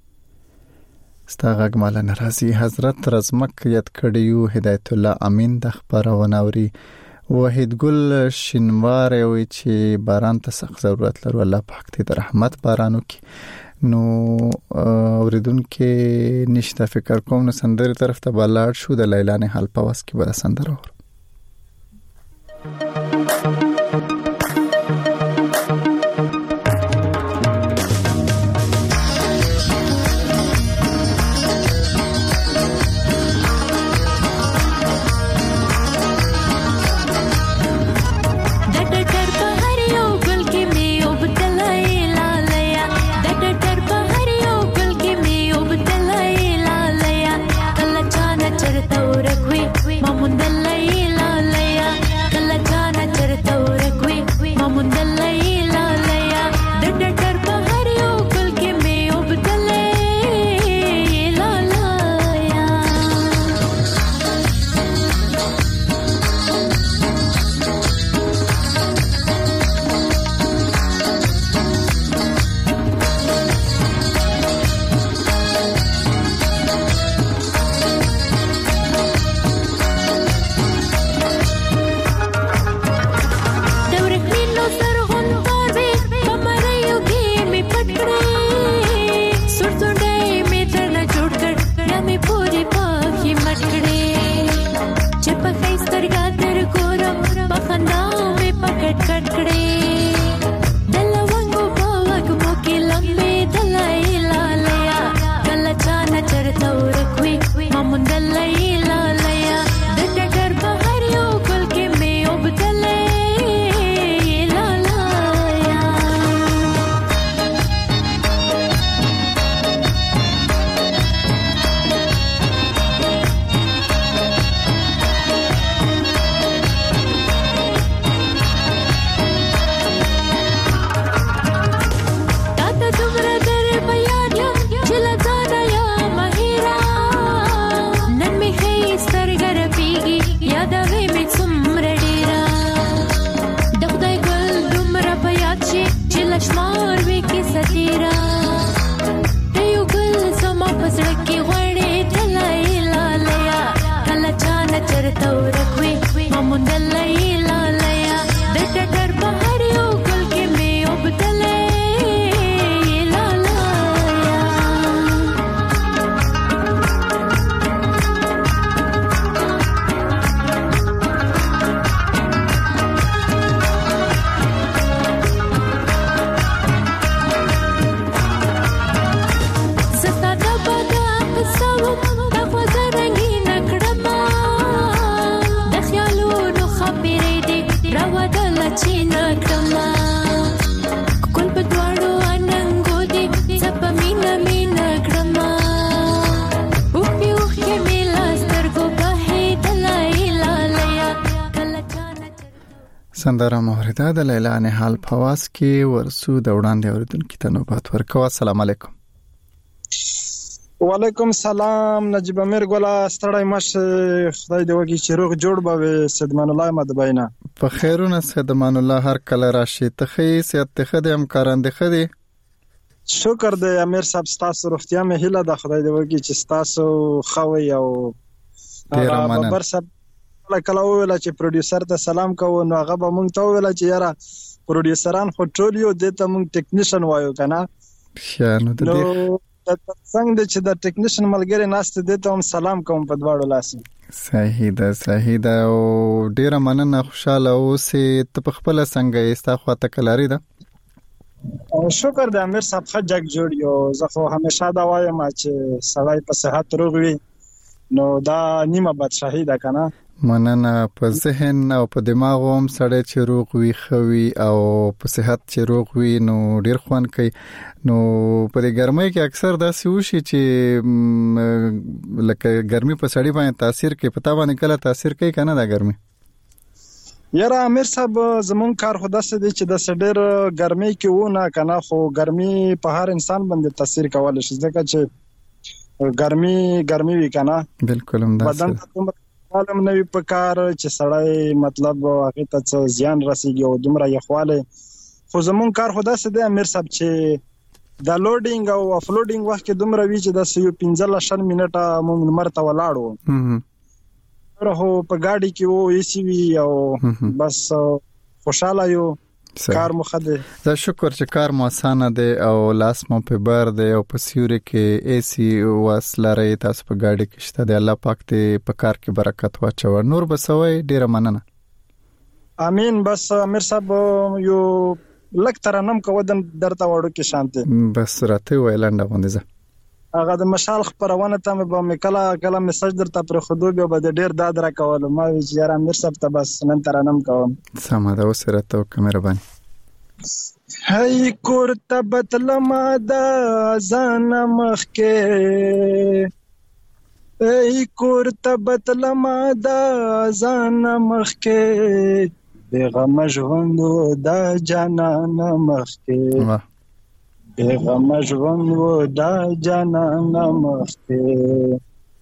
ستغه مال ناراضي حضرت رزمک یاد کړیو هدایت الله امین د خبرونه اوري. وحید ګل شینوار وی چې باران ته سخت ضرورت لري. الله پاک دې د رحمت بارانو کې نو اوریدونکو نشته فکر کوم نو سندره طرف ته بلاړ شو د لیلا نه حال پواس کې به سندره ور سندره مهرده د لیلا نه حال پواس کې ورسو د وړاندې اوریدونکو ته نوبت ورکو. السلام علیکم. وعلیکم سلام. نجیب امیر ګولا ستړی مش خدای دې وږي چې روغ جوړ به سیدمان الله مدبینا په خیرونه سیدمان الله هر کله راشي ته خې سیادت خدای امکاران دې خدي شکر دې امیر صاحب ستاسو روغتیا مې هیله د خدای دې وږي چې ستاسو خوي او ډیر مننه. ببر صاحب کله ویل چې پروډوسر ته سلام کوو نو هغه به مونږ ته ویل چې یاره پروډوسران خو ټول یو دته مونږ ټیکنیشن وایو کنه شانو د دې څنګه چې د ټیکنیشن ملګری ناست دته هم سلام کوم په دواړو لاسو. صحیح ده صحیح ده او ډیر مننه. خوشاله اوسې ته په خپل څنګه ایستا خواته کلاري ده. شکر د امیر صاحب خجک جوړ یو زه خو همیشه دا وایم چې سړی په صحت روغ وي نو دا نیمه بادشاہي ده کنه. مننه. په ذهن او په دماغ هم سړی چې روغ وي خوي او په صحت چې روغ وي نو ډیر خوان کوي. نو په دې ګرمۍ کې اکثر داسې وشي چې لکه ګرمي په سړی باندې تاثیر کوي. پتا باندې کله تاثیر کوي کنه دا ګرمي؟ یاره امیر صاحب زمون کار خو داسې دی چې د سډیر ګرمۍ کې و نه کنه خو ګرمي په هر انسان باندې تاثیر کولی شي ځکه چې ګرمي ګرمي وی کنه. بالکل هم دا بدن ته معلوم نه وي په کار چې سړی مطلب هغه ته زیان رسیږي او دومره یخواله. خو زمون کار خو داسې دی امیر صاحب چې د لوډینګ او افلوډینګ وخت کې دومره وی چې د یو پنځه لس منټه مونږ مرته ولاړو هو په ګاډي کې وو ای سی وی او بس خوشاله یو کار مو خده. زه شکر چې کار مو اسانه دی او لاس مو په بار دی او په سیوري کې ای سی واسلره تاسو په ګاډي کې شته دی. الله پاک دې په کار کې برکت واچو. نور بسوي ډیره مننه. امين. بس امیر صاحب یو لک ترنم کو ودن درته وړو کې شانته بس راته ویلانډه باندې زه هغه د مشال خبرونه ته به مکلا کله میسج درته پر خودو به د ډیر داد را کول ما چې یار امیر صاحب ته بس نن ترنم کوم سم دا وسره ته کمربان هی کورته بتلما دا ځان مخ کې هی کورته بتلما دا ځان مخ کې بیغم ژوندو دا جانان مخ کې بیغم ژوندو دا جانان مخ کې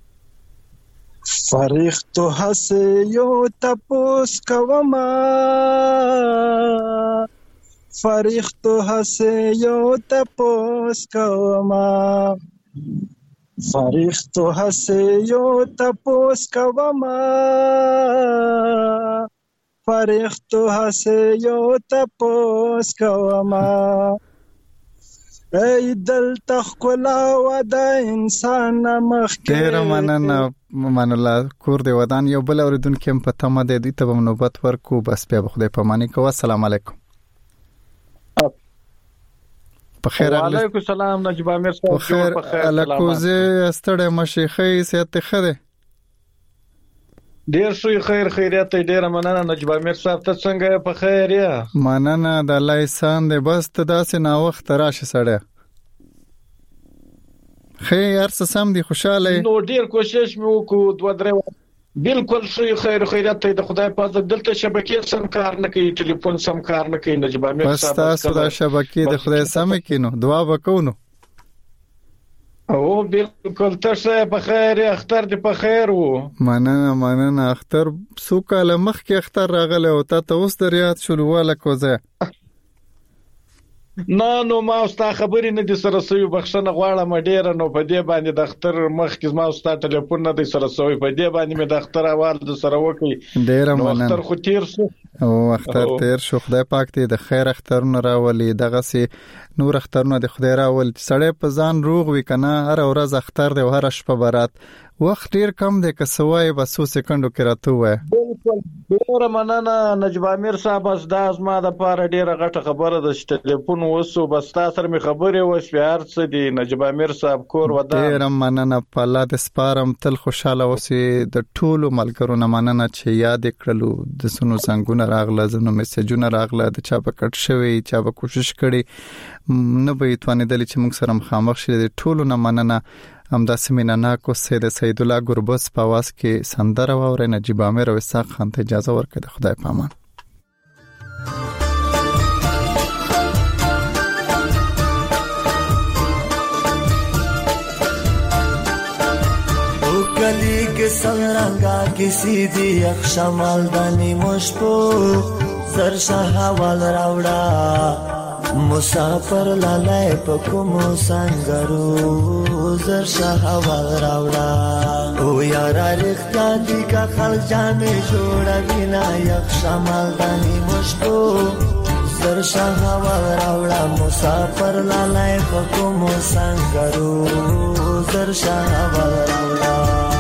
فرښتو هسې یو تپوس کومه فرښتو هسې یو تپوس کومه فرښتو هسې یو تپوس کومه فرښتو هسې یو تپوس کومه ای دلته ښکلا و د انسان مخ کې. ډېره مننه مان الله. کور دې ودان. یو بل اوریدونکي هم په تمه دی، دوی ته به نوبت ورکو. بس بیا به خدای پاماني کوه. السلام علیکم. په خیر. وعلیکم السلام نجیب امیر صاحب. په خیر الکوزه استړی مشیخي سیادت خده. ډیر شوی خیر خیریت ډیر مننه نجیب امیر صاحب. ته څنګه په خیر یا؟ مننه د الله احسان دی. بس ته داسې نا وخت راشه سړی. خیر ارڅ سم دی خوشاله. نو ډیر کوشش مې وکړو دوه درې بالکل شوی خیر خیریت د خدای په فضل. دلته شبکې سم کار نه کوي، ټلیفون سم کار نه کوي نجیب امیر صاحب. بس تاسو د شبکې د خدای سم کینو دعا وکونو. او بالکل تاسو په خیر. اختر دې په خیر وو. مننه مننه. اختر سو کاله مخکې اختر راغله او ته اوس دریات شول واله کوزه. نه نو ما ستا خبرې نه دي سره سوي. بخښنه غواړم ډیره. نو په دې باندې د اختر مخکې ما ستا ټلیفون نه دی سره سوي. په دې باندې مې د اختر احوال د سره وکړي. ډیره مننه. اختر خو تیر شو. او اختر تیر شو. خدای پاک دې د خیر اخترونه راولي. دغه سي نور اخترونه د خدای راول. سړی په ځان روغ وي کنه. هر ورځ اختر دی او هر شپه برات. وخت ډیر کم دی که سوای بس څو سکندو کې راته وای. بالکل ډیر مننه نجیب امیر صاحب. بس دا زما د پاره ډیره غټه خبره ده چې ټلیفون وسو. بس تاسو سره مې خبرې وشوې. هر څه دی نجیب امیر صاحب. کور ودان. ډیر مننه. په الله دې سپارم. تل خوشاله اوسئ. د ټولو ملګرو نه مننه چې یاد کړلو. د سونو څنګه راغله زنو میسجونه راغله. د چا په کټ شوی چا په کوشش کړي نه به توانیدل چې موږ سره مخامخ شي. د ټولو نه مننه. همدا سیمینه ناکو سید سید الله ګربس په واس کې سندره واوري. نجیب امیر او اسحاق خان ته اجازه ورکړه. خدای پامان. او کلی کې څنګه کسی دی یک شمال دانی مشپو سر شهوال راوړه مسافر لالای پکومو سنگرو زر شهوال راوړه. او یارا رښتیا دي کا خل جامې جوړوي نه یک شمال دانی مشکو زر شهوال راوړه مسافر لالای پکومو سنگرو زر شهوال راوړه.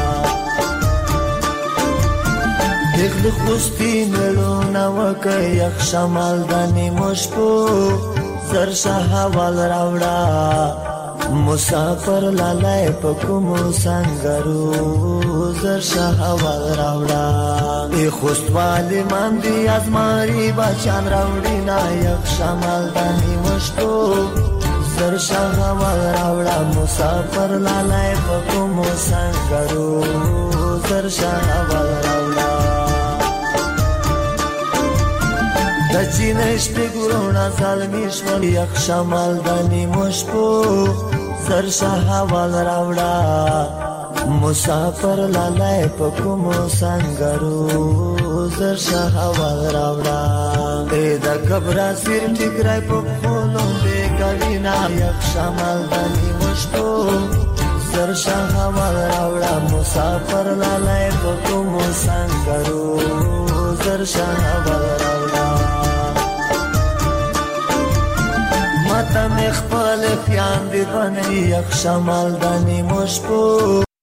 دغه خوستي ملونه وکي یک شمال دانی مشکو زر شهوال راوړه مسافر لالای پکومو سنگرو زر شهوال راوړه. ای خوستوالی من دی از ماری بچان راوړي نه یک شمال دانی مشکو زر شهوال راوړه مسافر لالای پکومو سنگرو زر شهوال راوړه. د چینش په ګورونه ظالمی شول یک شمال دانی مشکو زر شهوال راوړه مسافر لالای پکومو سنگرو زر شهوال راوړه. ای د کبرا سیر ټیکرای په خولو به کوینا یک شمال دانی مشکو زر شهوال راوړه مسافر لالای پکومو سنگرو زر شهوال راوړه. مخبال پیان دی بنی یک شمال دانی مشپو